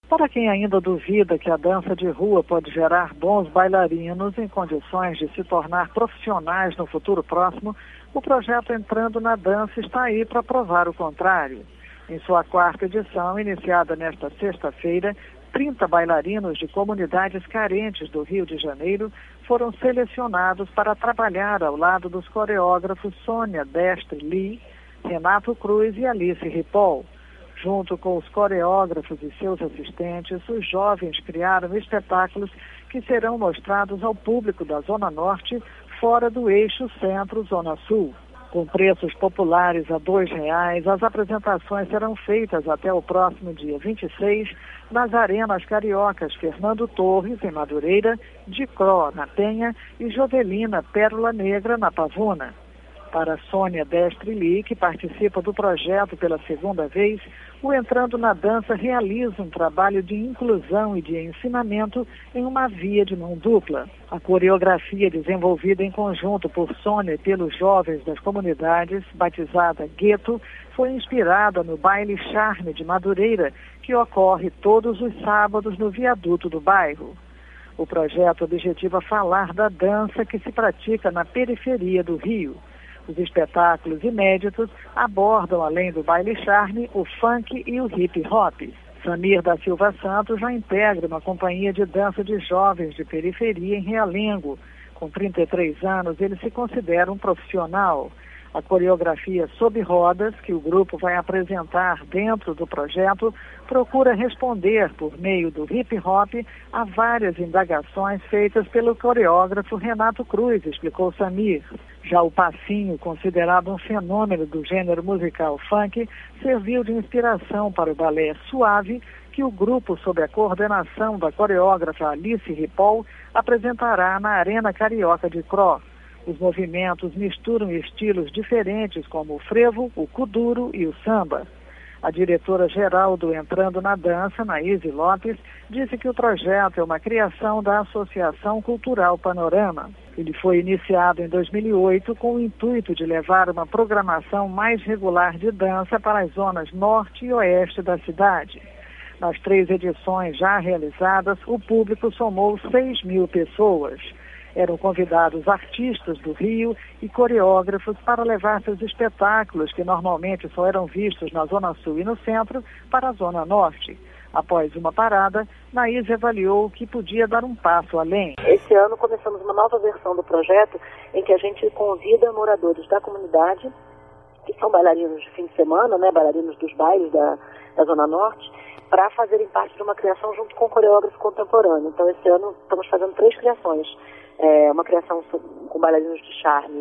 Para quem ainda duvida que a dança de rua pode gerar bons bailarinos em condições de se tornar profissionais no futuro próximo, o projeto Entrando na Dança está aí para provar o contrário. Em sua 4ª edição, iniciada nesta sexta-feira, 30 bailarinos de comunidades carentes do Rio de Janeiro foram selecionados para trabalhar ao lado dos coreógrafos Sônia Destre Lee, Renato Cruz e Alice Ripoll. Junto com os coreógrafos e seus assistentes, os jovens criaram espetáculos que serão mostrados ao público da Zona Norte, fora do eixo Centro-Zona Sul. Com preços populares a R$ 2,00, as apresentações serão feitas até o próximo dia 26 nas arenas cariocas Fernando Torres, em Madureira, Dicró, na Penha e Jovelina Pérola Negra, na Pavuna. Para Sônia Destre Lee, que participa do projeto pela 2ª vez, o Entrando na Dança realiza um trabalho de inclusão e de ensinamento em uma via de mão dupla. A coreografia desenvolvida em conjunto por Sônia e pelos jovens das comunidades, batizada Gueto, foi inspirada no Baile Charme de Madureira, que ocorre todos os sábados no viaduto do bairro. O projeto objetiva falar da dança que se pratica na periferia do Rio. Os espetáculos inéditos abordam, além do baile charme, o funk e o hip hop. Samir da Silva Santos já integra uma companhia de dança de jovens de periferia em Realengo. Com 33 anos, ele se considera um profissional. A coreografia Sob Rodas, que o grupo vai apresentar dentro do projeto, procura responder, por meio do hip hop, a várias indagações feitas pelo coreógrafo Renato Cruz, explicou Samir. Já o passinho, considerado um fenômeno do gênero musical funk, serviu de inspiração para o balé Suave, que o grupo, sob a coordenação da coreógrafa Alice Ripoll, apresentará na Arena Carioca de Cro. Os movimentos misturam estilos diferentes como o frevo, o kuduro e o samba. A diretora-geral do Entrando na Dança, Naíse Lopes, disse que o projeto é uma criação da Associação Cultural Panorama. Ele foi iniciado em 2008 com o intuito de levar uma programação mais regular de dança para as zonas norte e oeste da cidade. Nas 3 edições já realizadas, o público somou 6.000 pessoas. Eram convidados artistas do Rio e coreógrafos para levar seus espetáculos, que normalmente só eram vistos na Zona Sul e no Centro, para a Zona Norte. Após uma parada, Naíse avaliou que podia dar um passo além. Esse ano começamos uma nova versão do projeto em que a gente convida moradores da comunidade, que são bailarinos de fim de semana, bailarinos dos bailes da Zona Norte, para fazerem parte de uma criação junto com o coreógrafo contemporâneo. Então, esse ano estamos fazendo 3 criações. Uma criação com bailarinos de charme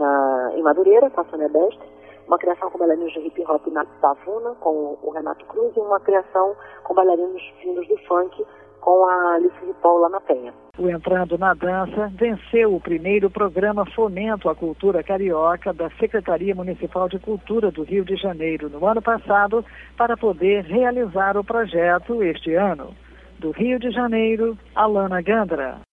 em Madureira, com a Sônia Destre, uma criação com bailarinos de hip hop na Pavuna, com o Renato Cruz, e uma criação com bailarinos vindos do funk, com a Alice Ripoll lá na Penha. O Entrando na Dança venceu o primeiro programa Fomento à Cultura Carioca da Secretaria Municipal de Cultura do Rio de Janeiro no ano passado, para poder realizar o projeto este ano. Do Rio de Janeiro, Alana Gandra.